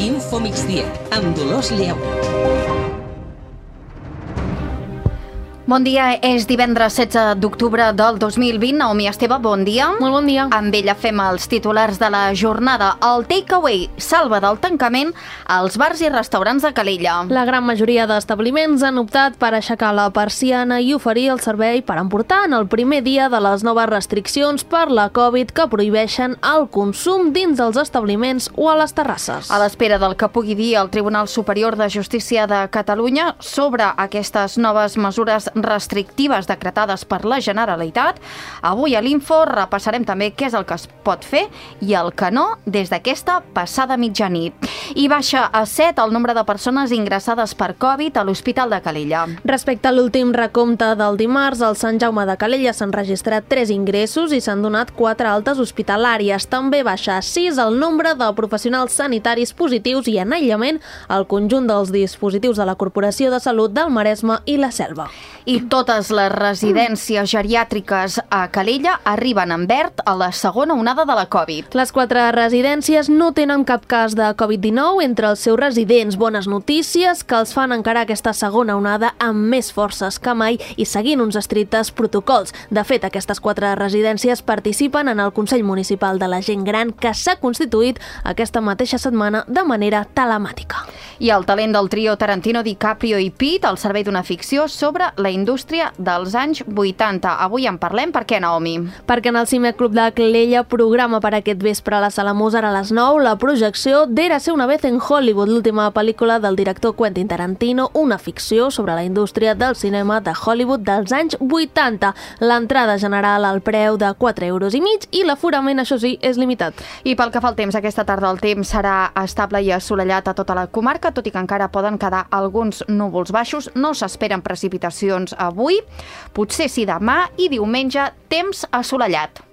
Info Migdia, amb Dolors Lleu. Bon dia, és divendres 16 d'octubre del 2020. Naomi Esteve, bon dia. Molt bon dia. Amb ella fem els titulars de la jornada. El takeaway salva del tancament als bars i restaurants de Calella. La gran majoria d'establiments han optat per aixecar la persiana i oferir el servei per emportar en el primer dia de les noves restriccions per la Covid que prohibeixen el consum dins dels establiments o a les terrasses. A l'espera del que pugui dir el Tribunal Superior de Justícia de Catalunya sobre aquestes noves mesures restrictives decretades per la Generalitat, avui a l'Info repassarem també què és el que es pot fer i el que no des d'aquesta passada mitjanit. I baixa a 7 el nombre de persones ingressades per Covid a l'Hospital de Calella. Respecte a l'últim recompte del dimarts, al Sant Jaume de Calella s'han registrat 3 ingressos i s'han donat 4 altes hospitalàries. També baixa a 6 el nombre de professionals sanitaris positius i en aïllament al conjunt dels dispositius de la Corporació de Salut del Maresme i la Selva. I totes les residències geriàtriques a Calella arriben en verd a la segona onada de la Covid. Les 4 residències no tenen cap cas de Covid-19 entre els seus residents. Bones notícies que els fan encarar aquesta segona onada amb més forces que mai i seguint uns estrictes protocols. De fet, aquestes 4 residències participen en el Consell Municipal de la Gent Gran que s'ha constituït aquesta mateixa setmana de manera telemàtica. I el talent del trio Tarantino, DiCaprio i Pitt al servei d'una ficció sobre la indústria dels anys 80. Avui en parlem. Per què, Naomi? Perquè en el Cine Club de Calella programa per aquest vespre a la Sala Mozart a les 9 la projecció d'Érase una vez en Hollywood, l'última pel·lícula del director Quentin Tarantino, una ficció sobre la indústria del cinema de Hollywood dels anys 80. L'entrada general al preu de 4,5 € i l'aforament, això sí, és limitat. I pel que fa al temps, aquesta tarda el temps serà estable i assolellat a tota la comarca, tot i que encara poden quedar alguns núvols baixos. No s'esperen precipitacions avui, potser sí demà i diumenge temps assolellat.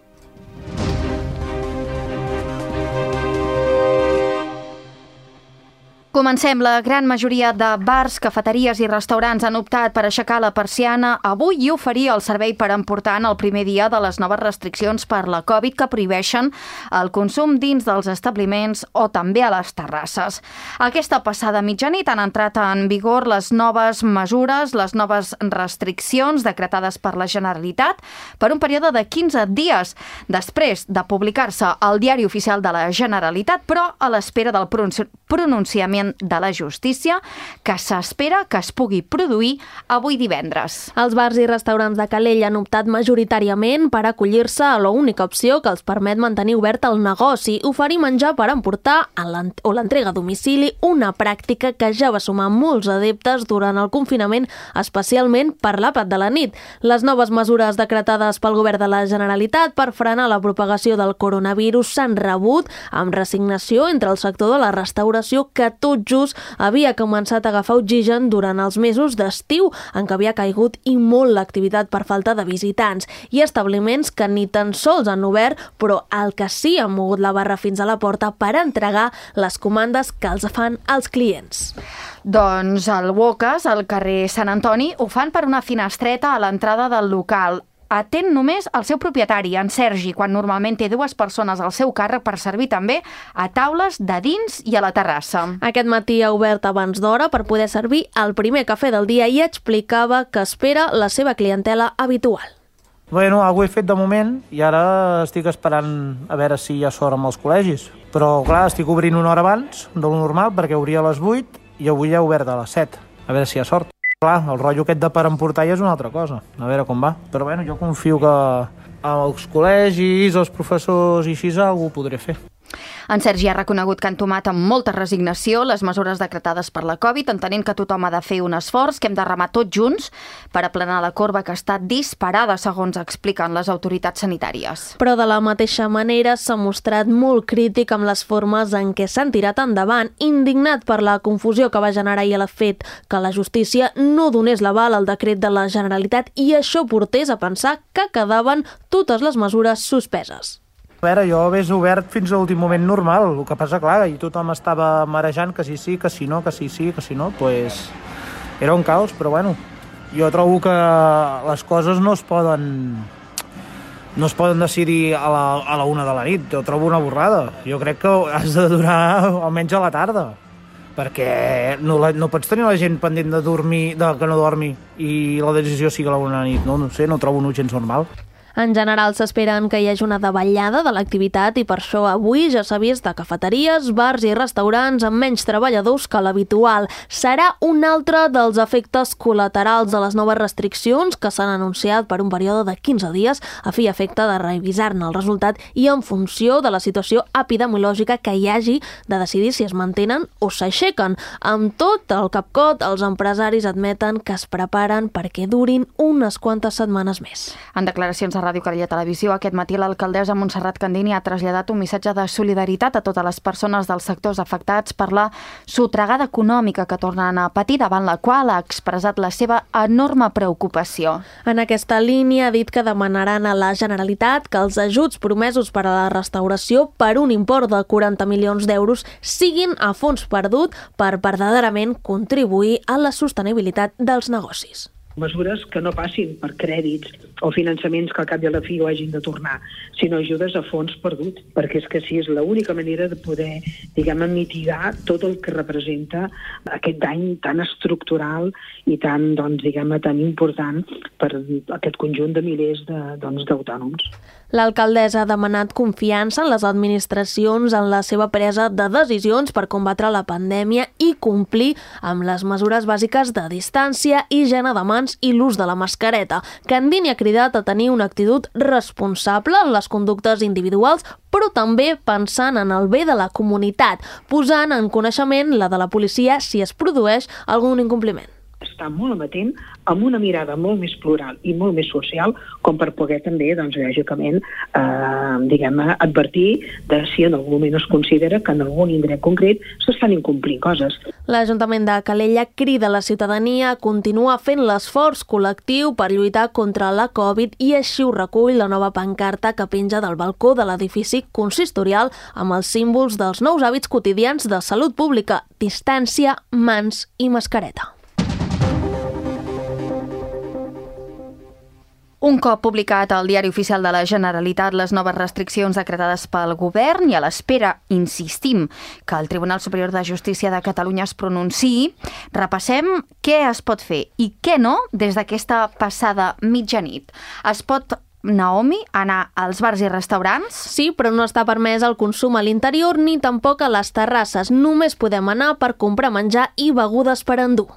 Comencem. La gran majoria de bars, cafeteries i restaurants han optat per aixecar la persiana avui i oferir el servei per emportar en el primer dia de les noves restriccions per la Covid que prohibeixen el consum dins dels establiments o també a les terrasses. Aquesta passada mitjanit han entrat en vigor les noves mesures, les noves restriccions decretades per la Generalitat per un període de 15 dies després de publicar-se al Diari Oficial de la Generalitat, però a l'espera del pronunciament de la justícia que s'espera que es pugui produir avui divendres. Els bars i restaurants de Calella han optat majoritàriament per acollir-se a l'única opció que els permet mantenir obert el negoci, oferir menjar per emportar o l'entrega a domicili, una pràctica que ja va sumar molts adeptes durant el confinament, especialment per l'àpat de la nit. Les noves mesures decretades pel govern de la Generalitat per frenar la propagació del coronavirus s'han rebut amb resignació entre el sector de la restauració que tot just havia començat a agafar oxigen durant els mesos d'estiu en què havia caigut i molt l'activitat per falta de visitants i establiments que ni tan sols han obert però el que sí han mogut la barra fins a la porta per entregar les comandes que els fan els clients. Doncs al Wokas, al carrer Sant Antoni, ho fan per una finestreta a l'entrada del local. Atén només el seu propietari, en Sergi, quan normalment té 2 persones al seu càrrec per servir també a taules de dins i a la terrassa. Aquest matí ha obert abans d'hora per poder servir el primer cafè del dia i explicava que espera la seva clientela habitual. Bueno, ho he fet de moment i ara estic esperant a veure si hi ha sort amb els col·legis. Però, clar, estic obrint una hora abans de lo normal perquè obria a les 8 i avui ja he obert a les 7. A veure si hi ha sort. Clar, el rotllo aquest de per emportar ja és una altra cosa. A veure com va. Però bueno, jo confio que amb els col·legis, els professors i així algú ho podré fer. En Sergi ha reconegut que han tomat amb molta resignació les mesures decretades per la Covid, entenent que tothom ha de fer un esforç, que hem de remar tots junts per aplanar la corba que està disparada, segons expliquen les autoritats sanitàries. Però de la mateixa manera s'ha mostrat molt crític amb les formes en què s'han tirat endavant, indignat per la confusió que va generar ahir el fet que la justícia no donés l'aval al decret de la Generalitat i això portés a pensar que quedaven totes les mesures suspeses. A veure, jo hagués obert fins a l'últim moment normal, el que passa, clar, i tothom estava marejant que sí, que si no, que sí, que si no, pues era un caos, però bueno, jo trobo que les coses no es poden no es poden decidir a la 1 de la nit. Jo trobo una borrada. Jo crec que has de durar almenys a la tarda, perquè no pots tenir la gent pendent de que no dormi i la decisió sigui a la 1 de la nit. No sé, no trobo gens normal. En general s'esperen que hi hagi una davallada de l'activitat i per això avui ja s'ha vist de cafeteries, bars i restaurants amb menys treballadors que l'habitual. Serà un altre dels efectes col·laterals de les noves restriccions que s'han anunciat per un període de 15 dies a fi i efecte de revisar-ne el resultat i en funció de la situació epidemiològica que hi hagi de decidir si es mantenen o s'aixequen. Amb tot, al CapCot, els empresaris admeten que es preparen perquè durin unes quantes setmanes més. En declaracions a Ràdio Calella Televisió, aquest matí l'alcaldessa Montserrat Candini ha traslladat un missatge de solidaritat a totes les persones dels sectors afectats per la sotragada econòmica que tornen a patir, davant la qual ha expressat la seva enorme preocupació. En aquesta línia ha dit que demanaran a la Generalitat que els ajuts promesos per a la restauració per un import de 40 milions d'euros siguin a fons perdut per verdaderament contribuir a la sostenibilitat dels negocis. Mesures que no passin per crèdits o finançaments que al cap i a la fi ho hagin de tornar, sinó ajudes a fons perdut, perquè és que sí, és l'única manera de poder, mitigar tot el que representa aquest dany tan estructural i tan, tan important per aquest conjunt de milers d'autònoms. L'alcaldessa ha demanat confiança en les administracions en la seva presa de decisions per combatre la pandèmia i complir amb les mesures bàsiques de distància, higiene de mans i l'ús de la mascareta. Candini ha cridat a tenir una actitud responsable en les conductes individuals, però també pensant en el bé de la comunitat, posant en coneixement la de la policia si es produeix algun incompliment. Estar molt amatent, amb una mirada molt més plural i molt més social, com per poder també, lògicament, advertir de si en algun moment es considera que en algun indret concret s'estan incomplint coses. L'Ajuntament de Calella crida a la ciutadania a continuar fent l'esforç col·lectiu per lluitar contra la Covid i així ho recull la nova pancarta que penja del balcó de l'edifici consistorial amb els símbols dels nous hàbits quotidians de salut pública, distància, mans i mascareta. Un cop publicat al Diari Oficial de la Generalitat les noves restriccions decretades pel govern i a l'espera, insistim, que el Tribunal Superior de Justícia de Catalunya es pronunciï, repassem què es pot fer i què no des d'aquesta passada mitjanit. Es pot, Naomi, anar als bars i restaurants? Sí, però no està permès el consum a l'interior ni tampoc a les terrasses. Només podem anar per comprar menjar i begudes per endur.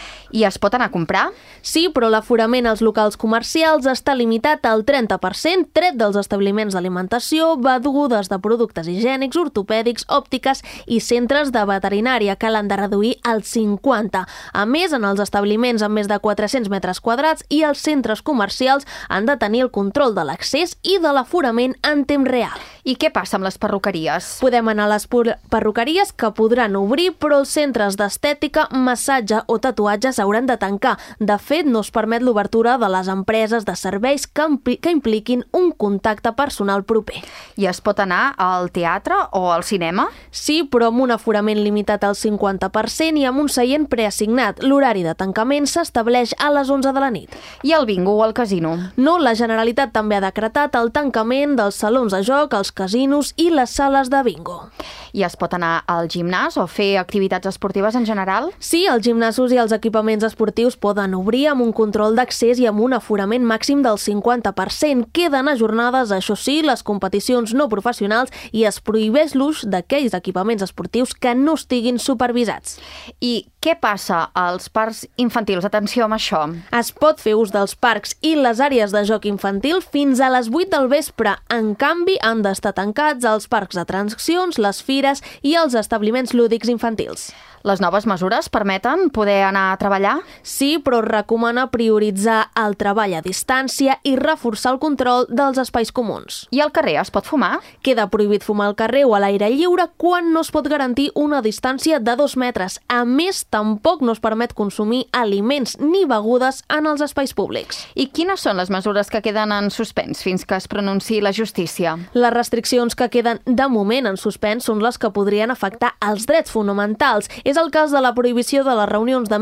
I es pot anar a comprar? Sí, però l'aforament als locals comercials està limitat al 30%, tret dels establiments d'alimentació, begudes de productes higiènics, ortopèdics, òptiques i centres de veterinària, que l'han de reduir al 50%. A més, en els establiments amb més de 400 metres quadrats i els centres comercials han de tenir el control de l'accés i de l'aforament en temps real. I què passa amb les perruqueries? Podem anar a les perruqueries, que podran obrir, però els centres d'estètica, massatge o tatuatges s'hauran de tancar. De fet, no es permet l'obertura de les empreses de serveis que impliquin un contacte personal proper. I es pot anar al teatre o al cinema? Sí, però amb un aforament limitat al 50% i amb un seient preassignat. L'horari de tancament s'estableix a les 11 de la nit. I el bingo o el casino? No, la Generalitat també ha decretat el tancament dels salons de joc, els casinos i les sales de bingo. I es pot anar al gimnàs o fer activitats esportives en general? Sí, els gimnasos i els equipaments esportius poden obrir amb un control d'accés i amb un aforament màxim del 50%. Queden ajornades, això sí, les competicions no professionals i es prohibeix l'ús d'aquells equipaments esportius que no estiguin supervisats. I què passa als parcs infantils? Atenció amb això. Es pot fer ús dels parcs i les àrees de joc infantil fins a les 8 del vespre. En canvi, han d'estar tancats els parcs d'atraccions, les fires i els establiments lúdics infantils. Les noves mesures permeten poder anar a treballar? Sí, però recomana prioritzar el treball a distància i reforçar el control dels espais comuns. I al carrer es pot fumar? Queda prohibit fumar al carrer o a l'aire lliure quan no es pot garantir una distància de 2 metres. A més, tampoc no es permet consumir aliments ni begudes en els espais públics. I quines són les mesures que queden en suspens fins que es pronunciï la justícia? Les restriccions que queden de moment en suspens són les que podrien afectar els drets fonamentals. És el cas de la prohibició de les reunions de més de 6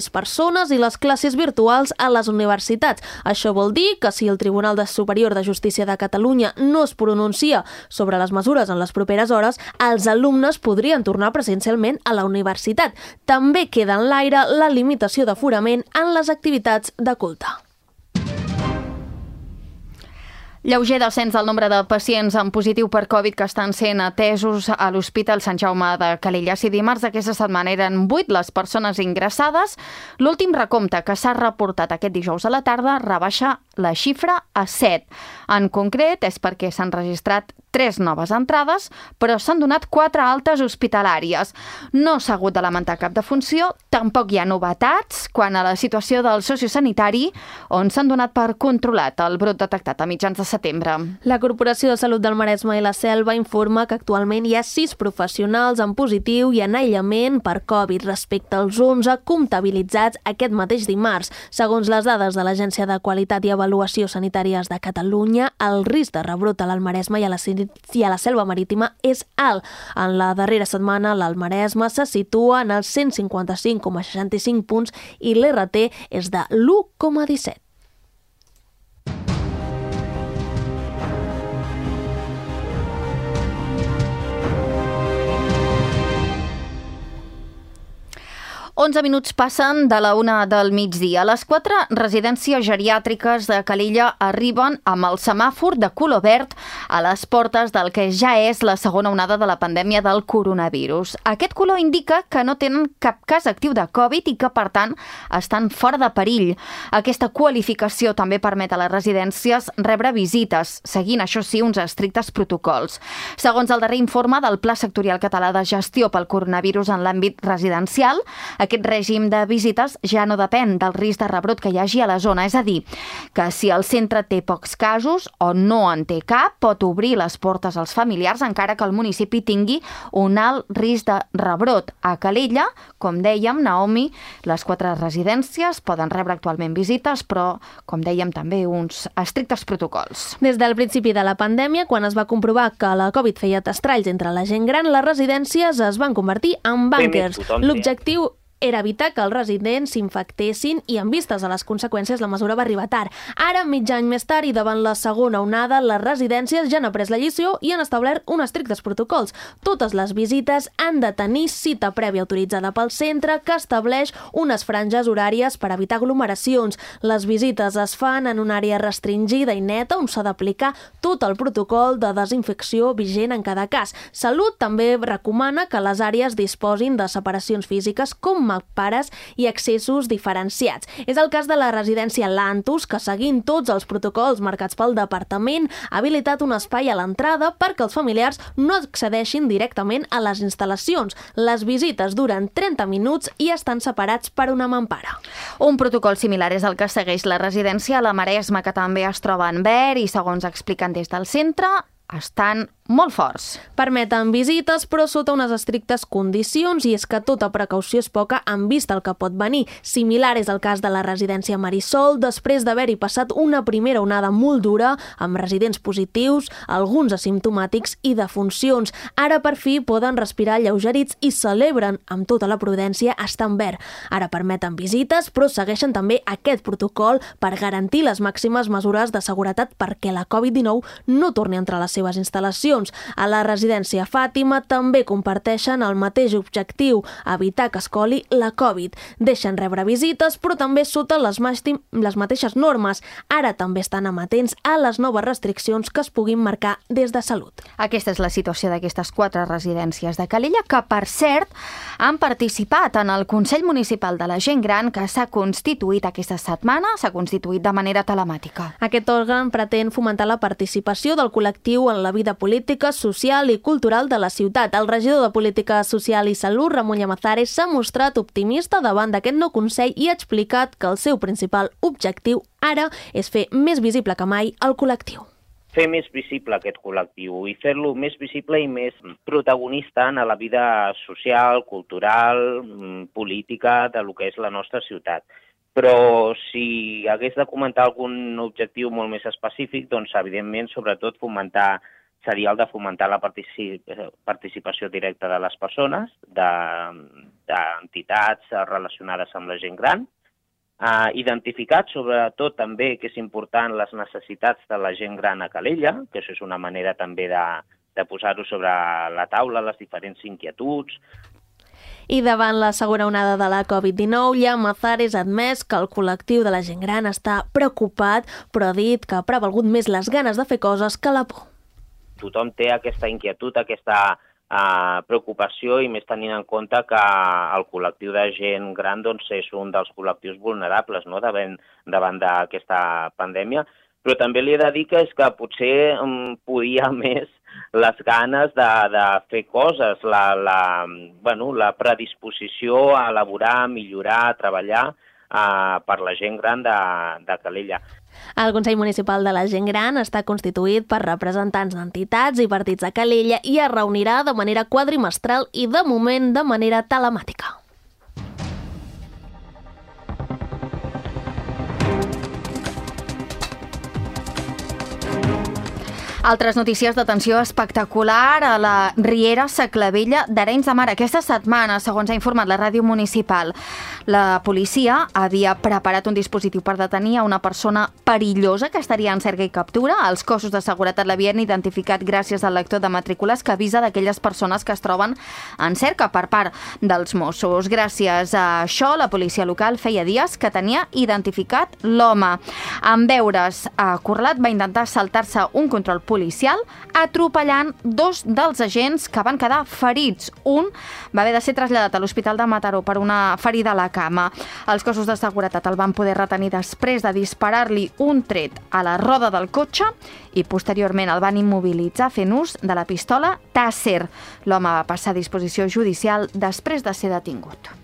6 persones i les classes virtuals a les universitats. Això vol dir que si el Tribunal Superior de Justícia de Catalunya no es pronuncia sobre les mesures en les properes hores, els alumnes podrien tornar presencialment a la universitat. També queda en l'aire la limitació d'aforament en les activitats de culte. Lleuger descens del nombre de pacients en positiu per Covid que estan sent atesos a l'Hospital Sant Jaume de Calella. Si dimarts d'aquesta setmana eren 8 les persones ingressades, l'últim recompte que s'ha reportat aquest dijous a la tarda rebaixa la xifra a 7. En concret, és perquè s'han registrat 3 noves entrades, però s'han donat 4 altes hospitalàries. No s'ha hagut de lamentar cap defunció, tampoc hi ha novetats quant a la situació del sociosanitari, on s'han donat per controlat el brot detectat a mitjans de setembre. La Corporació de Salut del Maresme i la Selva informa que actualment hi ha 6 professionals en positiu i en aïllament per Covid respecte als 11 comptabilitzats aquest mateix dimarts. Segons les dades de l'Agència de Qualitat i Avaluació Sanitàries de Catalunya, el risc de rebrot a l'Almaresme i a la Selva Marítima és alt. En la darrera setmana, l'Almaresme se situa en els 155,65 punts i l'RT és de l'1,17. Onze minuts passen de la 1 del migdia. Les 4 residències geriàtriques de Calella arriben amb el semàfor de color verd a les portes del que ja és la segona onada de la pandèmia del coronavirus. Aquest color indica que no tenen cap cas actiu de Covid i que, per tant, estan fora de perill. Aquesta qualificació també permet a les residències rebre visites, seguint, això sí, uns estrictes protocols. Segons el darrer informe del Pla Sectorial Català de Gestió pel Coronavirus en l'àmbit residencial, aquest règim de visites ja no depèn del risc de rebrot que hi hagi a la zona, és a dir, que si el centre té pocs casos o no en té cap, pot obrir les portes als familiars encara que el municipi tingui un alt risc de rebrot. A Calella, com dèiem, Naomi, les 4 residències poden rebre actualment visites, però, com dèiem, també uns estrictes protocols. Des del principi de la pandèmia, quan es va comprovar que la Covid feia testralls entre la gent gran, les residències es van convertir en búnquers. L'objectiu era evitar que els residents s'infectessin i, en vistes a les conseqüències, la mesura va arribar tard. Ara, mig any més tard i davant la segona onada, les residències ja han après la lliçó i han establert uns estrictes protocols. Totes les visites han de tenir cita prèvia autoritzada pel centre, que estableix unes franges horàries per evitar aglomeracions. Les visites es fan en una àrea restringida i neta on s'ha d'aplicar tot el protocol de desinfecció vigent en cada cas. Salut també recomana que les àrees disposin de separacions físiques com pares i accessos diferenciats. És el cas de la residència Lantus, que, seguint tots els protocols marcats pel departament, ha habilitat un espai a l'entrada perquè els familiars no accedeixin directament a les instal·lacions. Les visites duren 30 minuts i estan separats per una mampara. Un protocol similar és el que segueix la residència a la Maresme, que també es troba en verd i, segons expliquen des del centre, estan molt forts. Permeten visites, però sota unes estrictes condicions, i és que tota precaució és poca en vista el que pot venir. Similar és el cas de la residència Marisol, després d'haver-hi passat una primera onada molt dura, amb residents positius, alguns asimptomàtics i defuncions. Ara, per fi, poden respirar alleugerits i celebren, amb tota la prudència, estar en verd. Ara permeten visites, però segueixen també aquest protocol per garantir les màximes mesures de seguretat perquè la Covid-19 no torni a entrar a les seves instal·lacions. A la residència Fàtima també comparteixen el mateix objectiu, evitar que es coli la Covid. Deixen rebre visites, però també sota les mateixes normes. Ara també estan amatents a les noves restriccions que es puguin marcar des de Salut. Aquesta és la situació d'aquestes 4 residències de Calella, que, per cert, han participat en el Consell Municipal de la Gent Gran, que s'ha constituït aquesta setmana, s'ha constituït de manera telemàtica. Aquest òrgan pretén fomentar la participació del col·lectiu en la vida política, social i cultural de la ciutat. El regidor de Política Social i Salut, Ramon Llamazares, s'ha mostrat optimista davant d'aquest nou Consell i ha explicat que el seu principal objectiu ara és fer més visible que mai el col·lectiu. Fer més visible aquest col·lectiu i fer-lo més visible i més protagonista en la vida social, cultural, política de lo que és la nostra ciutat. Però si hagués de comentar algun objectiu molt més específic, doncs evidentment sobretot seria el de fomentar la participació directa de les persones, entitats relacionades amb la gent gran, identificat sobretot també, que és important, les necessitats de la gent gran a Calella, que això és una manera també de posar-ho sobre la taula, les diferents inquietuds. I davant la segona onada de la Covid-19, Llamazares ha admès que el col·lectiu de la gent gran està preocupat, però ha dit que ha prevalgut més les ganes de fer coses que la por. Tothom té aquesta inquietud, aquesta preocupació, i més tenint en compte que el col·lectiu de gent gran és un dels col·lectius vulnerables, no?, davant d'aquesta pandèmia. Però també li he de dir que és que potser podia més les ganes de fer coses, la predisposició a elaborar, millorar, a treballar per la gent gran de Calella. El Consell Municipal de la Gent Gran està constituït per representants d'entitats i partits de Calella i es reunirà de manera quadrimestral i, de moment, de manera telemàtica. Altres notícies d'atenció espectacular a la Riera Saclavella d'Arenys de Mar. Aquesta setmana, segons ha informat la ràdio municipal, la policia havia preparat un dispositiu per detenir a una persona perillosa que estaria en cerca i captura. Els cossos de seguretat l'havien identificat gràcies al lector de matrícules que avisa d'aquelles persones que es troben en cerca per part dels Mossos. Gràcies a això, la policia local feia dies que tenia identificat l'home. En veure's acorralat, va intentar saltar-se un control policial, atropellant dos dels agents que van quedar ferits. Un va haver de ser traslladat a l'Hospital de Mataró per una ferida a la cama. Els cossos de seguretat el van poder retenir després de disparar-li un tret a la roda del cotxe i posteriorment el van immobilitzar fent ús de la pistola Taser. L'home va passar a disposició judicial després de ser detingut.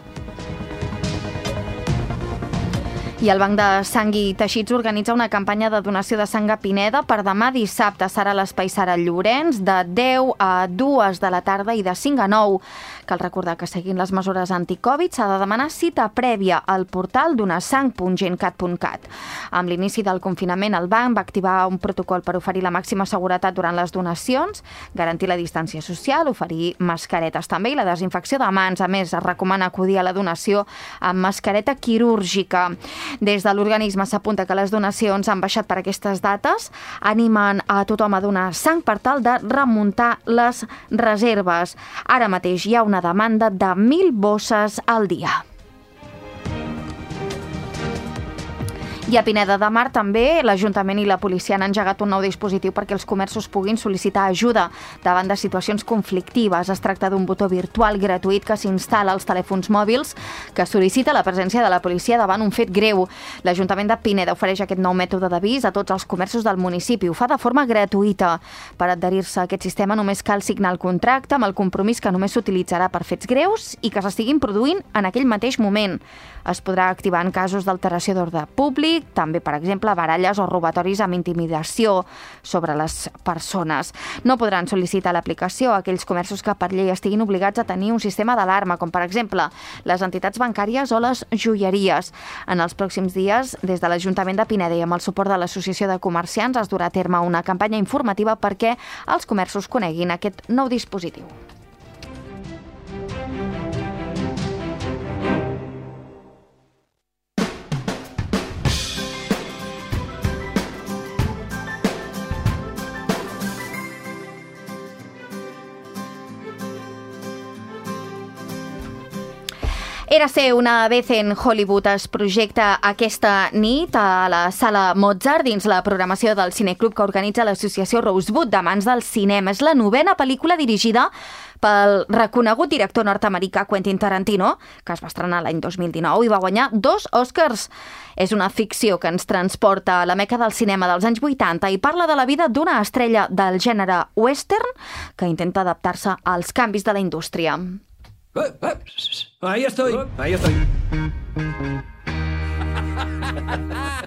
I el Banc de Sang i Teixits organitza una campanya de donació de sang a Pineda per demà dissabte. Serà a l'Espai Sara Llorenç de 10 a 2 de la tarda i de 5 a 9. Cal recordar que seguint les mesures anticovid s'ha de demanar cita prèvia al portal donasang.gencat.cat. Amb l'inici del confinament, el banc va activar un protocol per oferir la màxima seguretat durant les donacions, garantir la distància social, oferir mascaretes també i la desinfecció de mans. A més, es recomana acudir a la donació amb mascareta quirúrgica. Des de l'organisme s'apunta que les donacions han baixat per aquestes dates, animen a tothom a donar sang per tal de remuntar les reserves. Ara mateix hi ha una demanda de 1.000 bosses al dia. I a Pineda de Mar també l'Ajuntament i la policia han engegat un nou dispositiu perquè els comerços puguin sol·licitar ajuda davant de situacions conflictives. Es tracta d'un botó virtual gratuït que s'instal·la als telèfons mòbils que sol·licita la presència de la policia davant un fet greu. L'Ajuntament de Pineda ofereix aquest nou mètode d'avís a tots els comerços del municipi. Ho fa de forma gratuïta. Per adherir-se a aquest sistema només cal signar el contracte amb el compromís que només s'utilitzarà per fets greus i que s'estiguin produint en aquell mateix moment. Es podrà activar en casos d'alteració d'ordre públic, també, per exemple, baralles o robatoris amb intimidació sobre les persones. No podran sol·licitar l'aplicació a aquells comerços que per llei estiguin obligats a tenir un sistema d'alarma, com per exemple les entitats bancàries o les joieries. En els pròxims dies, des de l'Ajuntament de Pineda i amb el suport de l'Associació de Comerciants, es durà a terme una campanya informativa perquè els comerços coneguin aquest nou dispositiu. Érase una vez en Hollywood es projecta aquesta nit a la Sala Mozart dins la programació del cineclub que organitza l'associació Rosewood d'Amants del Cinema. És la 9a pel·lícula dirigida pel reconegut director nord-americà Quentin Tarantino, que es va estrenar l'any 2019 i va guanyar 2 Oscars. És una ficció que ens transporta a la meca del cinema dels anys 80 i parla de la vida d'una estrella del gènere western que intenta adaptar-se als canvis de la indústria. Ahí estoy, ahí estoy.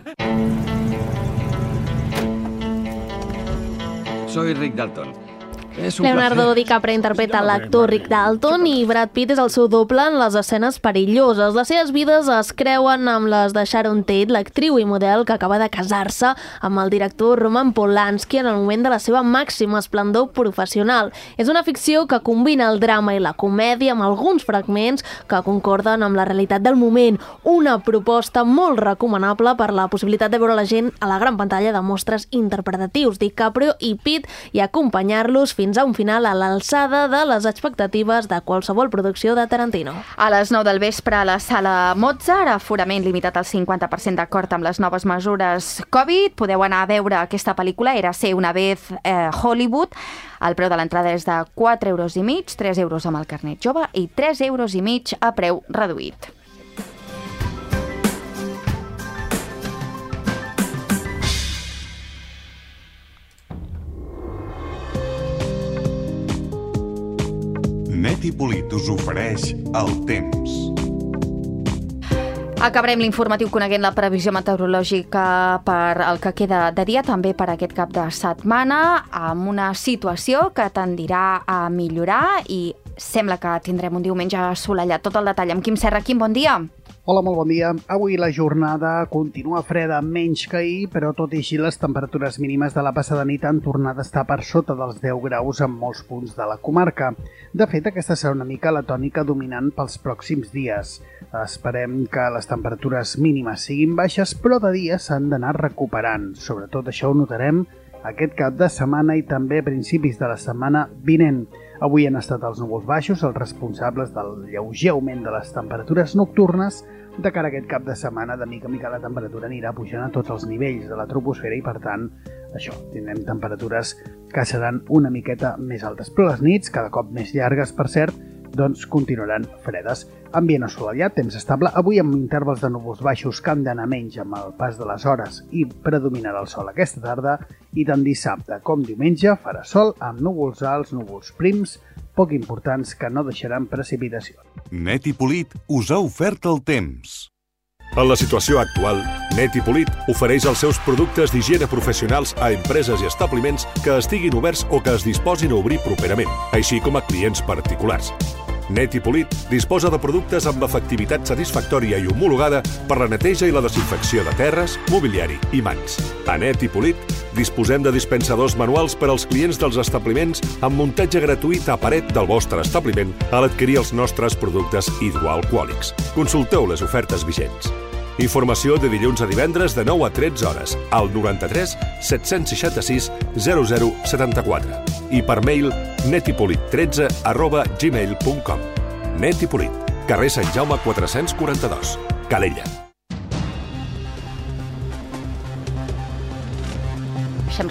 Soy Rick Dalton. Leonardo DiCaprio interpreta l'actor Rick Dalton i Brad Pitt és el seu doble en les escenes perilloses. Les seves vides es creuen amb les de Sharon Tate, l'actriu i model que acaba de casar-se amb el director Roman Polanski en el moment de la seva màxima esplendor professional. És una ficció que combina el drama i la comèdia amb alguns fragments que concorden amb la realitat del moment. Una proposta molt recomanable per la possibilitat de veure la gent a la gran pantalla de mostres interpretatius DiCaprio i Pitt i acompanyar-los fins a un final a l'alçada de les expectatives de qualsevol producció de Tarantino. A les 9 del vespre a la sala Mozart, aforament limitat al 50% d'acord amb les noves mesures Covid. Podeu anar a veure aquesta pel·lícula, Érase una vez Hollywood. El preu de l'entrada és de 4,5 €, 3 € amb el carnet jove i 3,5 € a preu reduït. Net i Polit us ofereix el temps. Acabarem l'informatiu coneguent la previsió meteorològica per el que queda de dia, també per aquest cap de setmana, amb una situació que tendirà a millorar i sembla que tindrem un diumenge assolellat. Tot el detall amb Quim Serra. Quim, bon dia. Hola, molt bon dia. Avui la jornada continua freda, menys que ahir, però tot i així les temperatures mínimes de la passada nit han tornat a estar per sota dels 10 graus en molts punts de la comarca. De fet, aquesta serà una mica la tònica dominant pels pròxims dies. Esperem que les temperatures mínimes siguin baixes, però de dia s'han d'anar recuperant. Sobretot això ho notarem aquest cap de setmana i també a principis de la setmana vinent. Avui han estat els núvols baixos els responsables del lleuger augment de les temperatures nocturnes. De cara a aquest cap de setmana, de mica en mica la temperatura anirà pujant a tots els nivells de la troposfera i, per tant, tindrem temperatures que seran una miqueta més altes. Però les nits, cada cop més llargues, per cert, continuaran fredes. Ambient assolellat, temps estable, avui amb intervals de núvols baixos que han d'anar menys amb el pas de les hores i predominarà el sol aquesta tarda, i tant dissabte com diumenge farà sol amb núvols alts, núvols prims, poc importants que no deixaran precipitació. Net i Polit us ha ofert el temps. En la situació actual, Net i Polit ofereix els seus productes d'higiene professionals a empreses i establiments que estiguin oberts o que es disposin a obrir properament, així com a clients particulars. Net i Polit disposa de productes amb l'efectivitat satisfactòria i homologada per la neteja i la desinfecció de terres, mobiliari i mans. A Net i Polit disposem de dispensadors manuals per als clients dels establiments amb muntatge gratuït a paret del vostre establiment a l'adquirir els nostres productes hidroalcohòlics. Consulteu les ofertes vigents. Informació de dilluns a divendres de 9 a 13 hores al 93 766 0074 i per mail netipolit13@gmail.com. Net i Polit, carrer Sant Jaume 442, Calella. Deixem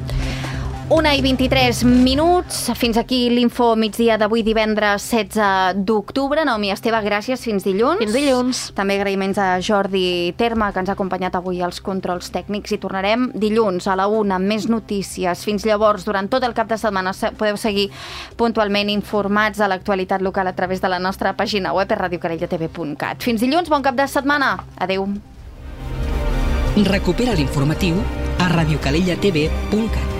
1:23. Fins aquí l'info migdia d'avui, divendres 16 d'octubre. Naomi Esteve, gràcies. Fins dilluns. Fins dilluns. També agraïments a Jordi Terma, que ens ha acompanyat avui als controls tècnics, i tornarem dilluns a la 1 amb més notícies. Fins llavors, durant tot el cap de setmana podeu seguir puntualment informats de l'actualitat local a través de la nostra pàgina web radiocarellatv.cat. Fins dilluns, bon cap de setmana. Adéu. Recupera l'informatiu a radiocarellatv.cat.